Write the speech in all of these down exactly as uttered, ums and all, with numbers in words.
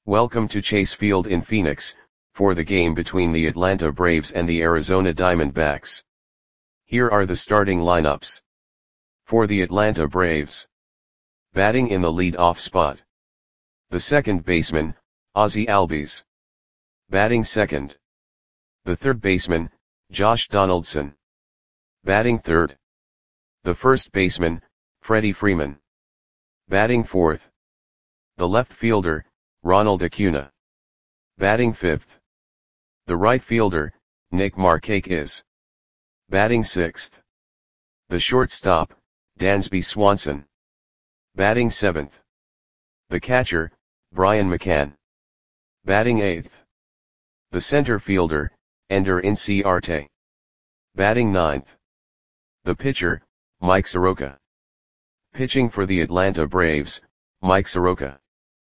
Welcome to Chase Field in Phoenix, for the game between the Atlanta Braves and the Arizona Diamondbacks. Here are the starting lineups. For the Atlanta Braves. Batting in the lead-off spot. The second baseman, Ozzie Albies. Batting second. The third baseman, Josh Donaldson. Batting third. The first baseman, Freddie Freeman. Batting fourth. The left fielder, Ronald Acuna. Batting fifth. The right fielder, Nick Markakis. Batting sixth. The shortstop, Dansby Swanson. Batting seventh. The catcher, Brian McCann. Batting eighth. The center fielder, Ender Inciarte. Batting ninth. The pitcher, Mike Soroka. Pitching for the Atlanta Braves, Mike Soroka.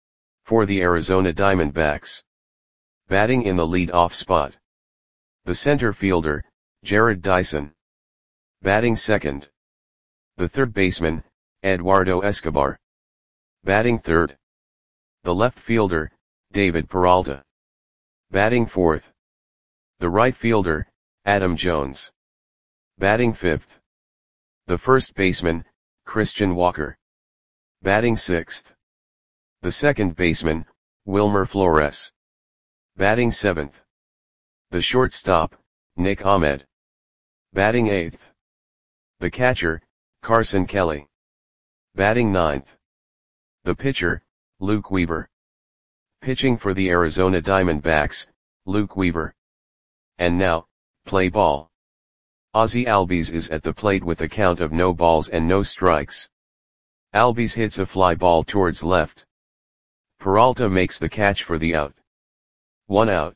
For the Arizona Diamondbacks. Batting in the lead-off spot. The center fielder, Jarrod Dyson. Batting second. The third baseman, Eduardo Escobar. Batting third. The left fielder, David Peralta. Batting fourth. The right fielder, Adam Jones. Batting fifth. The first baseman, Christian Walker. Batting sixth. The second baseman, Wilmer Flores. Batting seventh. The shortstop, Nick Ahmed. Batting eighth. The catcher, Carson Kelly. Batting ninth. The pitcher, Luke Weaver. Pitching for the Arizona Diamondbacks, Luke Weaver. And now, play ball. Ozzie Albies is at the plate with a count of no balls and no strikes. Albies hits a fly ball towards left. Peralta makes the catch for the out. One out.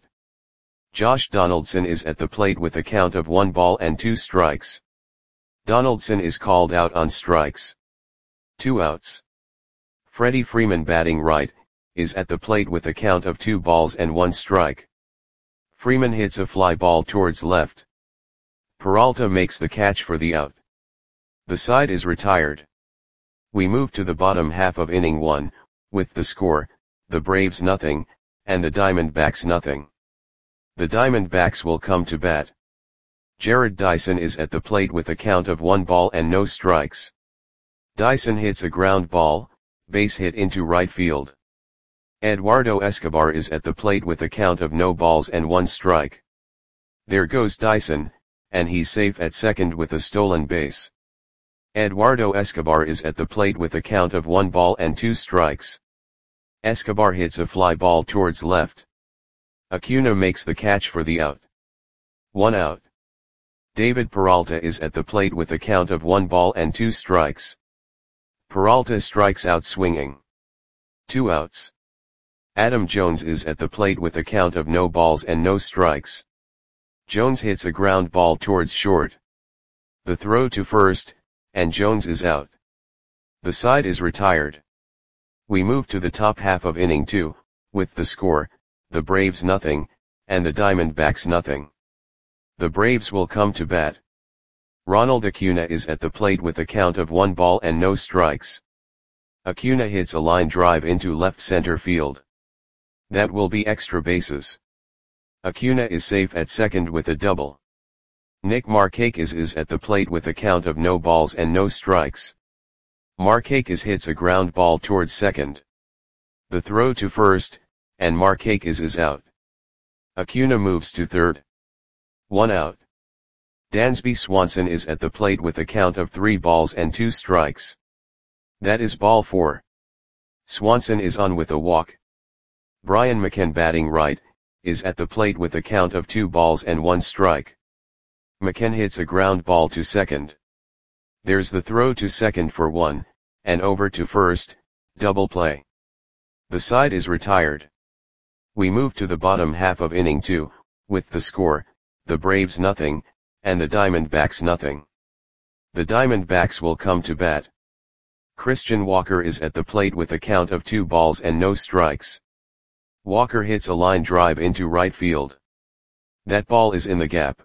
Josh Donaldson is at the plate with a count of one ball and two strikes. Donaldson is called out on strikes. Two outs. Freddie Freeman, batting right, is at the plate with a count of two balls and one strike. Freeman hits a fly ball towards left. Peralta makes the catch for the out. The side is retired. We move to the bottom half of inning one, with the score, the Braves nothing, and the Diamondbacks nothing. The Diamondbacks will come to bat. Jarrod Dyson is at the plate with a count of one ball and no strikes. Dyson hits a ground ball, base hit into right field. Eduardo Escobar is at the plate with a count of no balls and one strike. There goes Dyson, and he's safe at second with a stolen base. Eduardo Escobar is at the plate with a count of one ball and two strikes. Escobar hits a fly ball towards left. Acuna makes the catch for the out. One out. David Peralta is at the plate with a count of one ball and two strikes. Peralta strikes out swinging. Two outs. Adam Jones is at the plate with a count of no balls and no strikes. Jones hits a ground ball towards short. The throw to first, and Jones is out. The side is retired. We move to the top half of inning two, with the score, the Braves nothing, and the Diamondbacks nothing. The Braves will come to bat. Ronald Acuna is at the plate with a count of one ball and no strikes. Acuna hits a line drive into left center field. That will be extra bases. Acuna is safe at second with a double. Nick Markakis is at the plate with a count of no balls and no strikes. Markakis hits a ground ball towards second. The throw to first, and Markakis is out. Acuna moves to third. One out. Dansby Swanson is at the plate with a count of three balls and two strikes. That is ball four. Swanson is on with a walk. Brian McCann, batting right, is at the plate with a count of two balls and one strike. McCann hits a ground ball to second. There's the throw to second for one, and over to first, double play. The side is retired. We move to the bottom half of inning two, with the score, the Braves nothing, and the Diamondbacks nothing. The Diamondbacks will come to bat. Christian Walker is at the plate with a count of two balls and no strikes. Walker hits a line drive into right field. That ball is in the gap.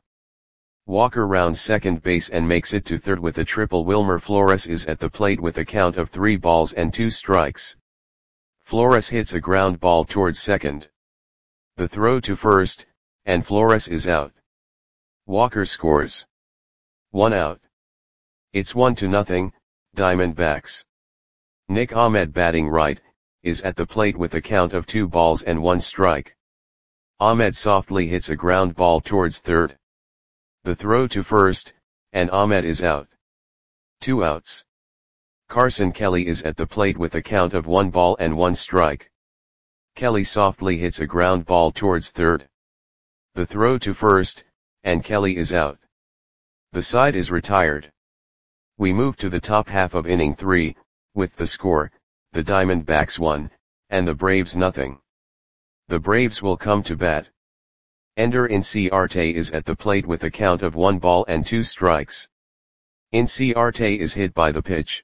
Walker rounds second base and makes it to third with a triple. Wilmer Flores is at the plate with a count of three balls and two strikes. Flores hits a ground ball towards second. The throw to first, and Flores is out. Walker scores. One out. It's one to nothing, Diamondbacks. Nick Ahmed, batting right, is at the plate with a count of two balls and one strike. Ahmed softly hits a ground ball towards third. The throw to first, and Ahmed is out. Two outs. Carson Kelly is at the plate with a count of one ball and one strike. Kelly softly hits a ground ball towards third. The throw to first, and Kelly is out. The side is retired. We move to the top half of inning three, with the score, the Diamondbacks one, and the Braves nothing. The Braves will come to bat. Ender Inciarte is at the plate with a count of one ball and two strikes. Inciarte is hit by the pitch.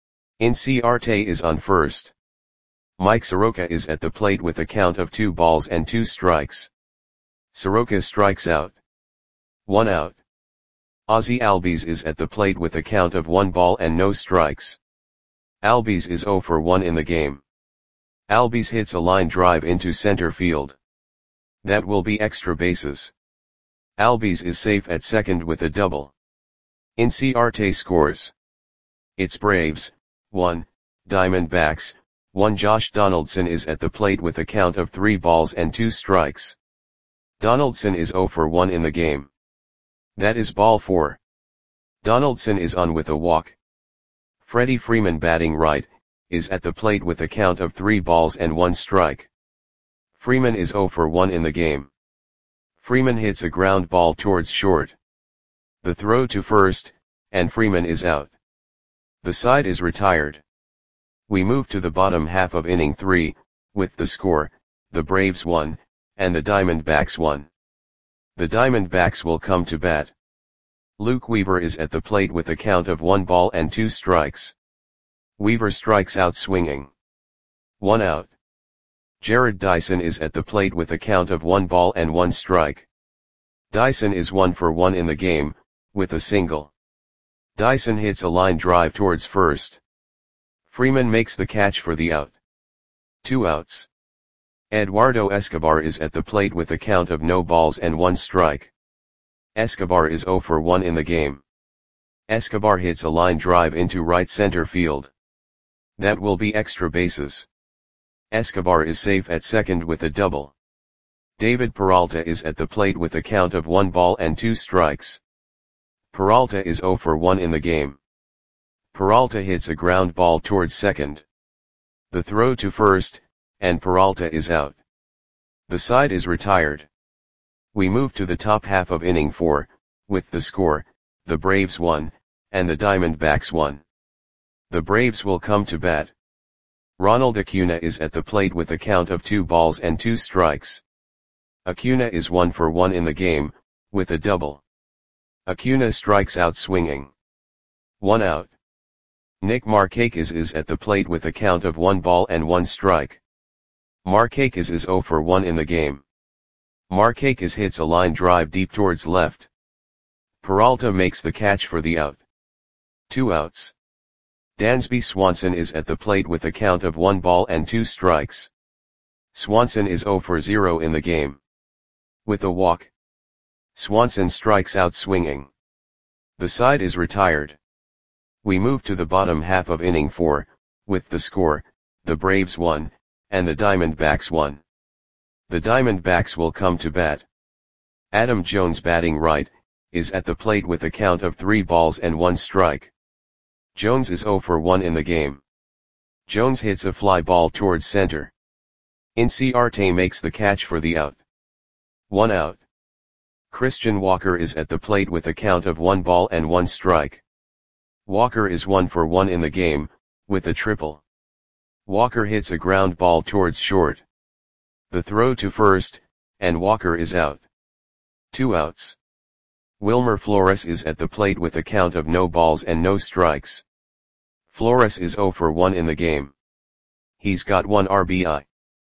Inciarte is on first. Mike Soroka is at the plate with a count of two balls and two strikes. Soroka strikes out. One out. Ozzie Albies is at the plate with a count of one ball and no strikes. Albies is oh for one in the game. Albies hits a line drive into center field. That will be extra bases. Albies is safe at second with a double. Inciarte scores. It's Braves, one, Diamondbacks, one. Josh Donaldson is at the plate with a count of three balls and two strikes. Donaldson is oh for one in the game. That is ball four. Donaldson is on with a walk. Freddie Freeman, batting right, is at the plate with a count of three balls and one strike. Freeman is oh for one in the game. Freeman hits a ground ball towards short. The throw to first, and Freeman is out. The side is retired. We move to the bottom half of inning three, with the score, the Braves one, and the Diamondbacks one. The Diamondbacks will come to bat. Luke Weaver is at the plate with a count of one ball and two strikes. Weaver strikes out swinging. One out. Jared Dyson is at the plate with a count of one ball and one strike. Dyson is one for one in the game, with a single. Dyson hits a line drive towards first. Freeman makes the catch for the out. Two outs. Eduardo Escobar is at the plate with a count of no balls and one strike. Escobar is oh for one in the game. Escobar hits a line drive into right center field. That will be extra bases. Escobar is safe at second with a double. David Peralta is at the plate with a count of one ball and two strikes. Peralta is oh for one in the game. Peralta hits a ground ball towards second. The throw to first, and Peralta is out. The side is retired. We move to the top half of inning four, with the score, the Braves one, and the Diamondbacks one. The Braves will come to bat. Ronald Acuna is at the plate with a count of two balls and two strikes. Acuna is one for one in the game, with a double. Acuna strikes out swinging. One out. Nick Markakis is at the plate with a count of one ball and one strike. Markakis is oh for one in the game. Markakis hits a line drive deep towards left. Peralta makes the catch for the out. Two outs. Dansby Swanson is at the plate with a count of one ball and two strikes. Swanson is oh for zero in the game. With a walk. Swanson strikes out swinging. The side is retired. We move to the bottom half of inning four, with the score, the Braves one, and the Diamondbacks one. The Diamondbacks will come to bat. Adam Jones, batting right, is at the plate with a count of three balls and one strike. Jones is oh for one in the game. Jones hits a fly ball towards center. Inciarte makes the catch for the out. One out. Christian Walker is at the plate with a count of one ball and one strike. Walker is one for one in the game, with a triple. Walker hits a ground ball towards short. The throw to first, and Walker is out. Two outs. Wilmer Flores is at the plate with a count of no balls and no strikes. Flores is oh for one in the game. He's got one R B I.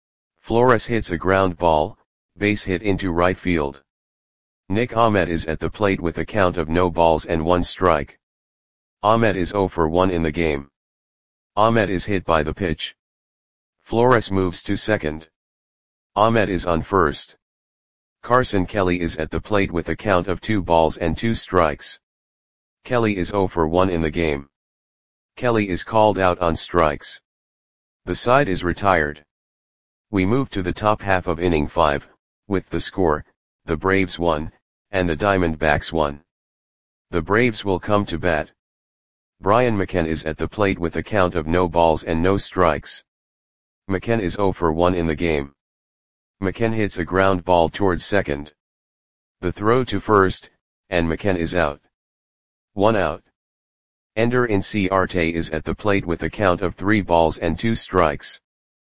Flores hits a ground ball, base hit into right field. Nick Ahmed is at the plate with a count of no balls and one strike. Ahmed is oh for one in the game. Ahmed is hit by the pitch. Flores moves to second. Ahmed is on first. Carson Kelly is at the plate with a count of two balls and two strikes. Kelly is zero for one in the game. Kelly is called out on strikes. The side is retired. We move to the top half of inning five, with the score, the Braves won, and the Diamondbacks won. The Braves will come to bat. Brian McCann is at the plate with a count of no balls and no strikes. McCann is zero for one in the game. McCann hits a ground ball towards second. The throw to first, and McCann is out. One out. Ender Inciarte is at the plate with a count of three balls and two strikes.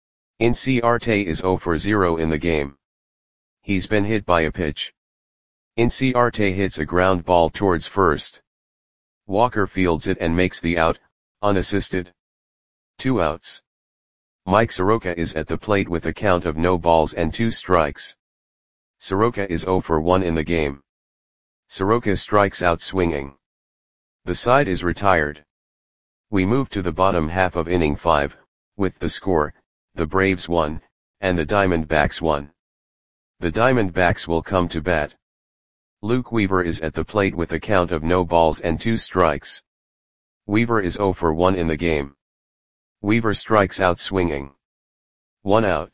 Inciarte is zero for zero in the game. He's been hit by a pitch. Inciarte hits a ground ball towards first. Walker fields it and makes the out, unassisted. Two outs. Mike Soroka is at the plate with a count of no balls and two strikes. Soroka is zero for one in the game. Soroka strikes out swinging. The side is retired. We move to the bottom half of inning five, with the score, the Braves won, and the Diamondbacks won. The Diamondbacks will come to bat. Luke Weaver is at the plate with a count of no balls and two strikes. Weaver is zero for one in the game. Weaver strikes out swinging. One out.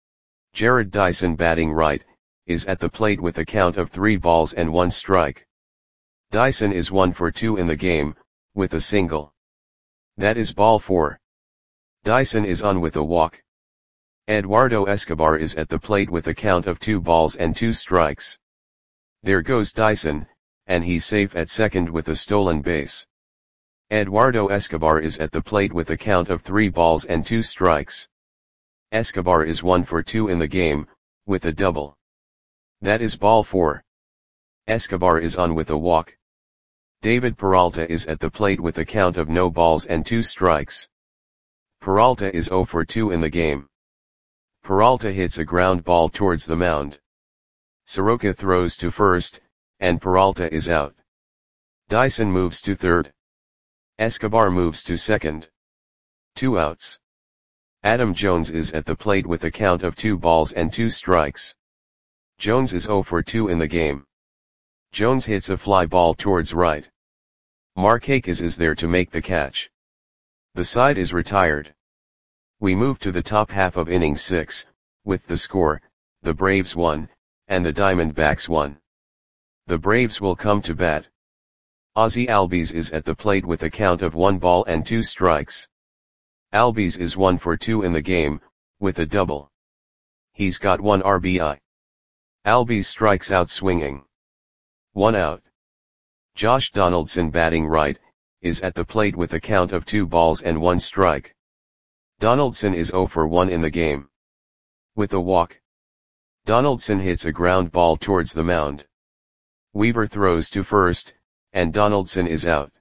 Jared Dyson, batting right, is at the plate with a count of three balls and one strike. Dyson is one for two in the game, with a single. That is ball four. Dyson is on with a walk. Eduardo Escobar is at the plate with a count of two balls and two strikes. There goes Dyson, and he's safe at second with a stolen base. Eduardo Escobar is at the plate with a count of three balls and two strikes. Escobar is one for two in the game, with a double. That is ball four. Escobar is on with a walk. David Peralta is at the plate with a count of no balls and two strikes. Peralta is zero for two in the game. Peralta hits a ground ball towards the mound. Soroka throws to first, and Peralta is out. Dyson moves to third. Escobar moves to second. Two outs. Adam Jones is at the plate with a count of two balls and two strikes. Jones is zero for two in the game. Jones hits a fly ball towards right. Markakis is there to make the catch. The side is retired. We move to the top half of inning six, with the score, the Braves won, and the Diamondbacks won. The Braves will come to bat. Ozzie Albies is at the plate with a count of one ball and two strikes. Albies is one for two in the game, with a double. He's got one R B I. Albies strikes out swinging. One out. Josh Donaldson, batting right, is at the plate with a count of two balls and one strike. Donaldson is zero for one in the game. With a walk. Donaldson hits a ground ball towards the mound. Weaver throws to first, and Donaldson is out.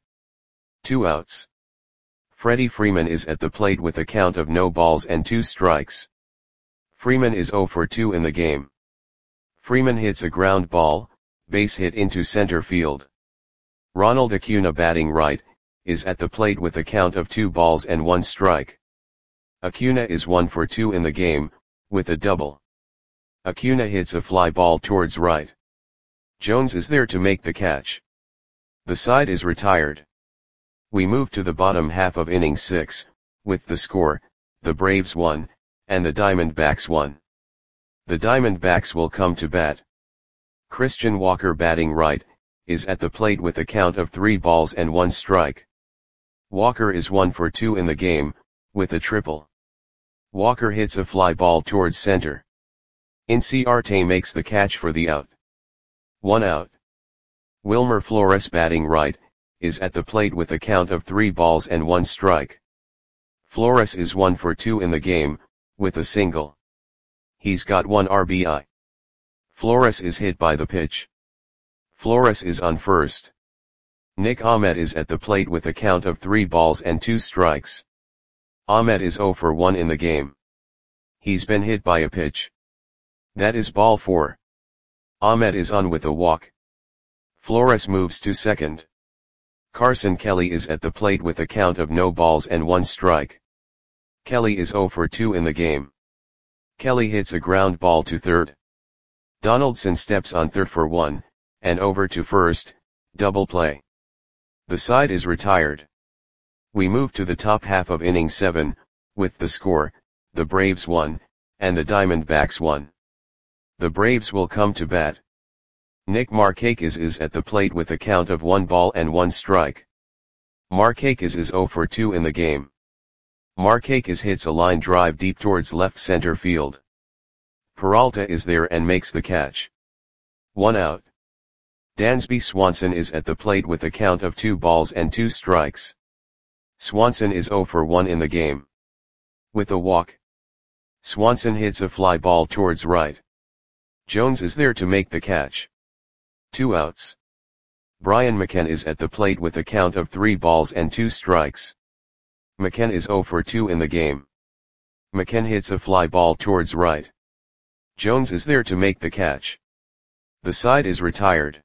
Two outs. Freddie Freeman is at the plate with a count of no balls and two strikes. Freeman is zero for two in the game. Freeman hits a ground ball, base hit into center field. Ronald Acuna, batting right, is at the plate with a count of two balls and one strike. Acuna is one for two in the game, with a double. Acuna hits a fly ball towards right. Jones is there to make the catch. The side is retired. We move to the bottom half of inning six, with the score, the Braves won, and the Diamondbacks won. The Diamondbacks will come to bat. Christian Walker, batting right, is at the plate with a count of three balls and one strike. Walker is one for two in the game, with a triple. Walker hits a fly ball towards center. Inciarte makes the catch for the out. One out. Wilmer Flores, batting right, is at the plate with a count of three balls and one strike. Flores is one for two in the game, with a single. He's got one R B I. Flores is hit by the pitch. Flores is on first. Nick Ahmed is at the plate with a count of three balls and two strikes. Ahmed is zero for one in the game. He's been hit by a pitch. That is ball four. Ahmed is on with a walk. Flores moves to second. Carson Kelly is at the plate with a count of no balls and one strike. Kelly is zero for two in the game. Kelly hits a ground ball to third. Donaldson steps on third for one, and over to first, double play. The side is retired. We move to the top half of inning seven, with the score, the Braves won, and the Diamondbacks won. The Braves will come to bat. Nick Markakis is at the plate with a count of one ball and one strike. Markakis is zero for two in the game. Markakis hits a line drive deep towards left center field. Peralta is there and makes the catch. One out. Dansby Swanson is at the plate with a count of two balls and two strikes. Swanson is zero for one in the game. With a walk, Swanson hits a fly ball towards right. Jones is there to make the catch. Two outs. Brian McCann is at the plate with a count of three balls and two strikes. McCann is zero for two in the game. McCann hits a fly ball towards right. Jones is there to make the catch. The side is retired.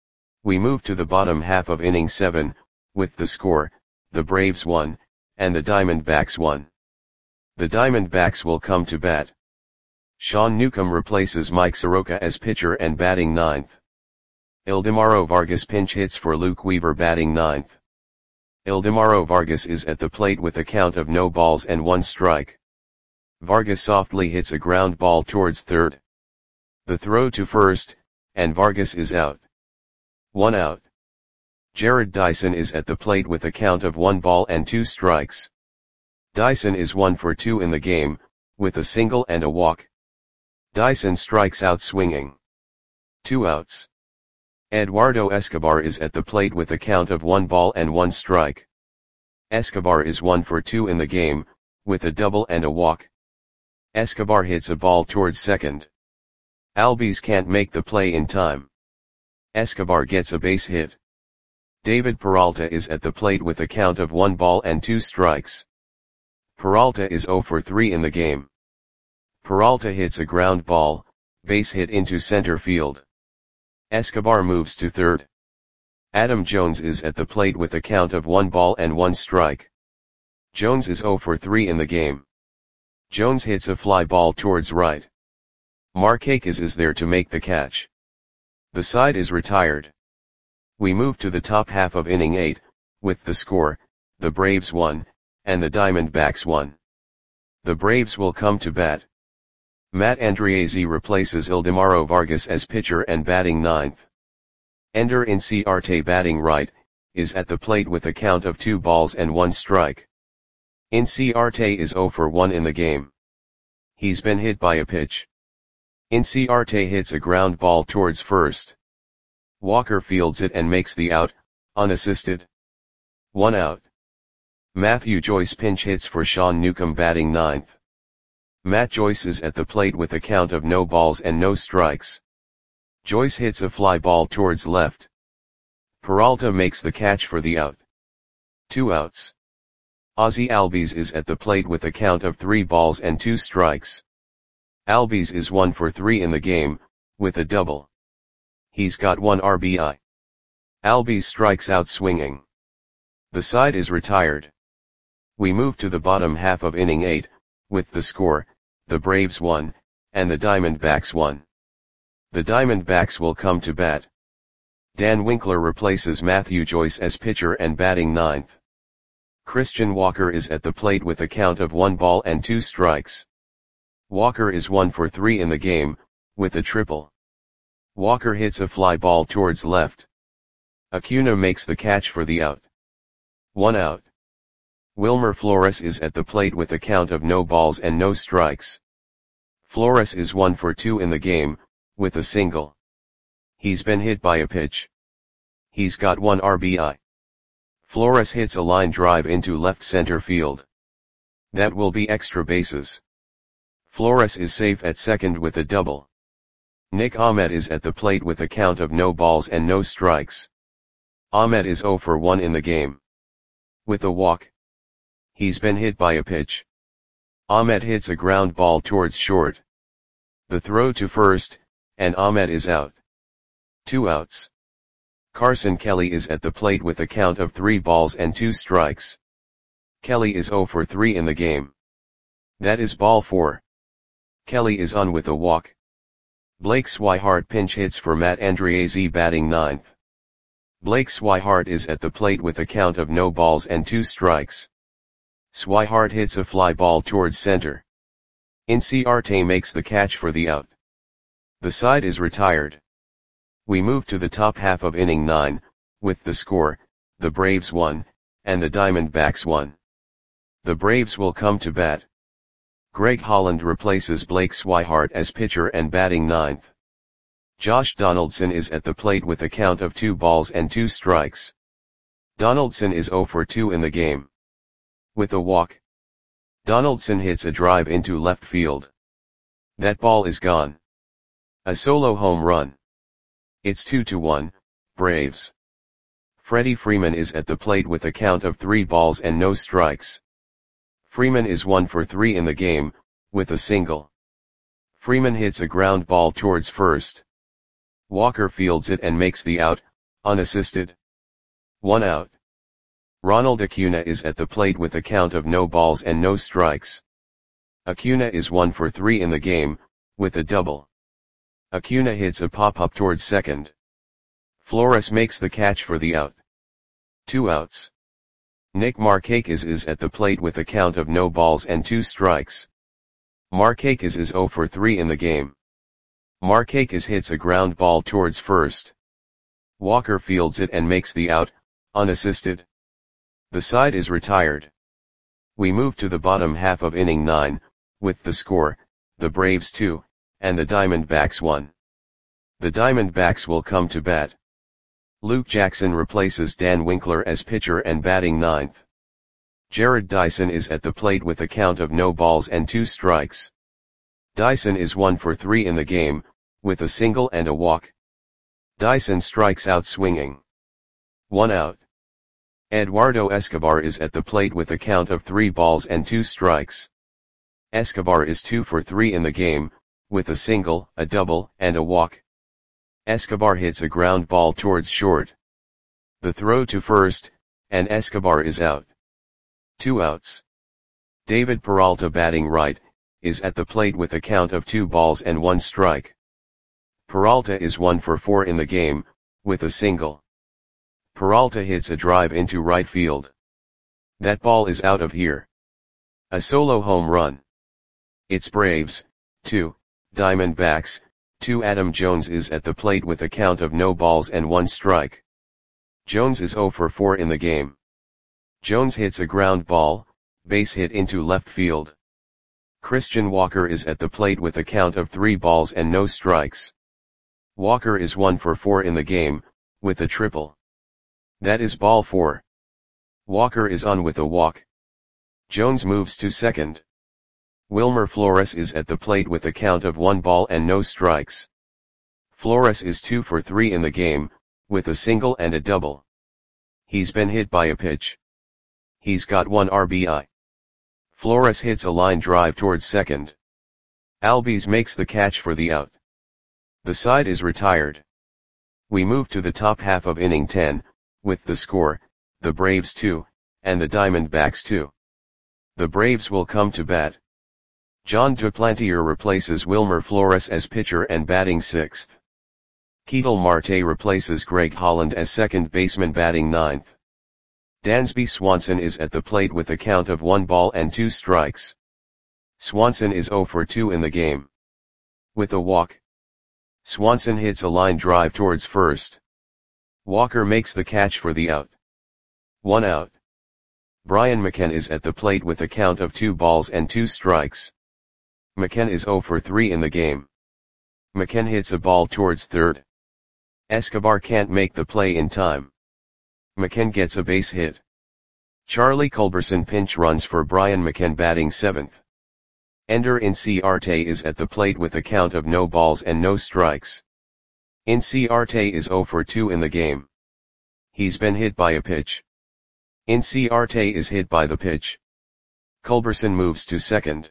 We move to the bottom half of inning seven, with the score, the Braves won, and the Diamondbacks won. The Diamondbacks will come to bat. Sean Newcomb replaces Mike Soroka as pitcher and batting ninth. Ildemaro Vargas pinch hits for Luke Weaver batting ninth. Ildemaro Vargas is at the plate with a count of no balls and one strike. Vargas softly hits a ground ball towards third. The throw to first, and Vargas is out. One out. Jared Dyson is at the plate with a count of one ball and two strikes. Dyson is one for two in the game, with a single and a walk. Dyson strikes out swinging. Two outs. Eduardo Escobar is at the plate with a count of one ball and one strike. Escobar is one for two in the game, with a double and a walk. Escobar hits a ball towards second. Albies can't make the play in time. Escobar gets a base hit. David Peralta is at the plate with a count of one ball and two strikes. Peralta is zero for three in the game. Peralta hits a ground ball, base hit into center field. Escobar moves to third. Adam Jones is at the plate with a count of one ball and one strike. Jones is zero for three in the game. Jones hits a fly ball towards right. Markakis is there to make the catch. The side is retired. We move to the top half of inning eight, with the score, the Braves won, and the Diamondbacks won. The Braves will come to bat. Matt Andriese replaces Ildemaro Vargas as pitcher and batting ninth. Ender Inciarte batting right, is at the plate with a count of two balls and one strike. Inciarte is zero for one in the game. He's been hit by a pitch. Inciarte hits a ground ball towards first. Walker fields it and makes the out, unassisted. One out. Matthew Joyce pinch hits for Sean Newcomb batting ninth. Matt Joyce is at the plate with a count of no balls and no strikes. Joyce hits a fly ball towards left. Peralta makes the catch for the out. Two outs. Ozzie Albies is at the plate with a count of three balls and two strikes. Albies is one for three in the game, with a double. He's got one R B I. Albies strikes out swinging. The side is retired. We move to the bottom half of inning eight, with the score, the Braves won, and the Diamondbacks won. The Diamondbacks will come to bat. Dan Winkler replaces Matthew Joyce as pitcher and batting ninth. Christian Walker is at the plate with a count of one ball and two strikes. Walker is one for three in the game, with a triple. Walker hits a fly ball towards left. Acuna makes the catch for the out. One out. Wilmer Flores is at the plate with a count of no balls and no strikes. Flores is one for two in the game, with a single. He's been hit by a pitch. He's got one R B I. Flores hits a line drive into left center field. That will be extra bases. Flores is safe at second with a double. Nick Ahmed is at the plate with a count of no balls and no strikes. Ahmed is zero for one in the game. With a walk. He's been hit by a pitch. Ahmed hits a ground ball towards short. The throw to first, and Ahmed is out. Two outs. Carson Kelly is at the plate with a count of three balls and two strikes. Kelly is zero for three in the game. That is ball four. Kelly is on with a walk. Blake Swihart pinch hits for Matt Andriese batting ninth. Blake Swihart is at the plate with a count of no balls and two strikes. Swihart hits a fly ball towards center. Inciarte makes the catch for the out. The side is retired. We move to the top half of inning nine, with the score, the Braves one, and the Diamondbacks one. The Braves will come to bat. Greg Holland replaces Blake Swihart as pitcher and batting ninth. Josh Donaldson is at the plate with a count of two balls and two strikes. Donaldson is oh for two in the game. With a walk, Donaldson hits a drive into left field. That ball is gone. A solo home run. It's two to one, Braves. Freddie Freeman is at the plate with a count of three balls and no strikes. Freeman is one for three in the game, with a single. Freeman hits a ground ball towards first. Walker fields it and makes the out, unassisted. One out. Ronald Acuna is at the plate with a count of no balls and no strikes. Acuna is one for three in the game, with a double. Acuna hits a pop-up towards second. Flores makes the catch for the out. Two outs. Nick Markakis is at the plate with a count of no balls and two strikes. Markakis is oh for three in the game. Markakis hits a ground ball towards first. Walker fields it and makes the out, unassisted. The side is retired. We move to the bottom half of inning nine, with the score, the Braves two, and the Diamondbacks one. The Diamondbacks will come to bat. Luke Jackson replaces Dan Winkler as pitcher and batting ninth. Jared Dyson is at the plate with a count of no balls and two strikes. Dyson is one for three in the game, with a single and a walk. Dyson strikes out swinging. One out. Eduardo Escobar is at the plate with a count of three balls and two strikes. Escobar is two for three in the game, with a single, a double, and a walk. Escobar hits a ground ball towards short. The throw to first, and Escobar is out. Two outs. David Peralta batting right, is at the plate with a count of two balls and one strike. Peralta is one for four in the game, with a single. Peralta hits a drive into right field. That ball is out of here. A solo home run. It's Braves, two, Diamondbacks, two. Adam Jones is at the plate with a count of no balls and one strike. Jones is oh for four in the game. Jones hits a ground ball, base hit into left field. Christian Walker is at the plate with a count of three balls and no strikes. Walker is one for four in the game, with a triple. That is ball four. Walker is on with a walk. Jones moves to second. Wilmer Flores is at the plate with a count of one ball and no strikes. Flores is two for three in the game, with a single and a double. He's been hit by a pitch. He's got one R B I. Flores hits a line drive towards second. Albies makes the catch for the out. The side is retired. We move to the top half of inning ten, with the score, the Braves two, and the Diamondbacks two. The Braves will come to bat. John Duplantier replaces Wilmer Flores as pitcher and batting sixth. Ketel Marte replaces Greg Holland as second baseman batting ninth. Dansby Swanson is at the plate with a count of one ball and two strikes. Swanson is oh for two in the game. With a walk, Swanson hits a line drive towards first. Walker makes the catch for the out. One out. Brian McCann is at the plate with a count of two balls and two strikes. McCann is oh for three in the game. McCann hits a ball towards third. Escobar can't make the play in time. McCann gets a base hit. Charlie Culberson pinch runs for Brian McCann batting seventh. Ender Inciarte is at the plate with a count of no balls and no strikes. Inciarte is oh for two in the game. He's been hit by a pitch. Inciarte is hit by the pitch. Culberson moves to second.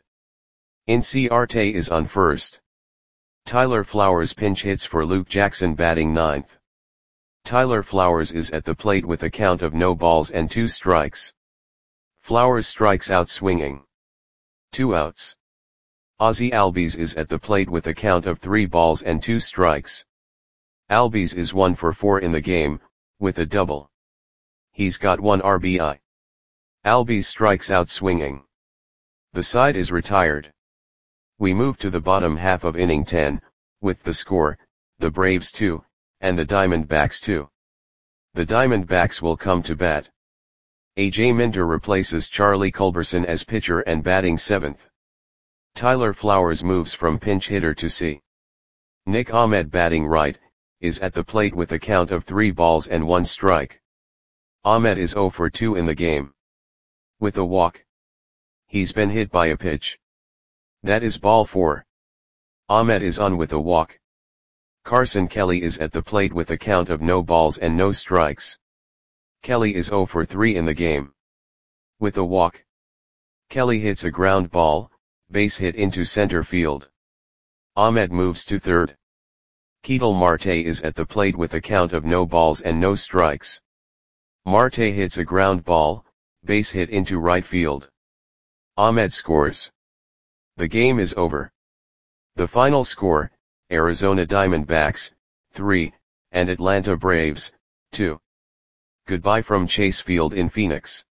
Inciarte is on first. Tyler Flowers pinch hits for Luke Jackson batting ninth. Tyler Flowers is at the plate with a count of no balls and two strikes. Flowers strikes out swinging. Two outs. Ozzie Albies is at the plate with a count of three balls and two strikes. Albies is one for four in the game, with a double. He's got one R B I. Albies strikes out swinging. The side is retired. We move to the bottom half of inning ten, with the score, the Braves two, and the Diamondbacks two. The Diamondbacks will come to bat. A J Minter replaces Charlie Culberson as pitcher and batting seventh. Tyler Flowers moves from pinch hitter to C. Nick Ahmed batting right, is at the plate with a count of three balls and one strike. Ahmed is oh for two in the game. With a walk. He's been hit by a pitch. That is ball four. Ahmed is on with a walk. Carson Kelly is at the plate with a count of no balls and no strikes. Kelly is oh for three in the game. With a walk. Kelly hits a ground ball, base hit into center field. Ahmed moves to third. Ketel Marte is at the plate with a count of no balls and no strikes. Marte hits a ground ball, base hit into right field. Ahmed scores. The game is over. The final score, Arizona Diamondbacks, three, and Atlanta Braves, two. Goodbye from Chase Field in Phoenix.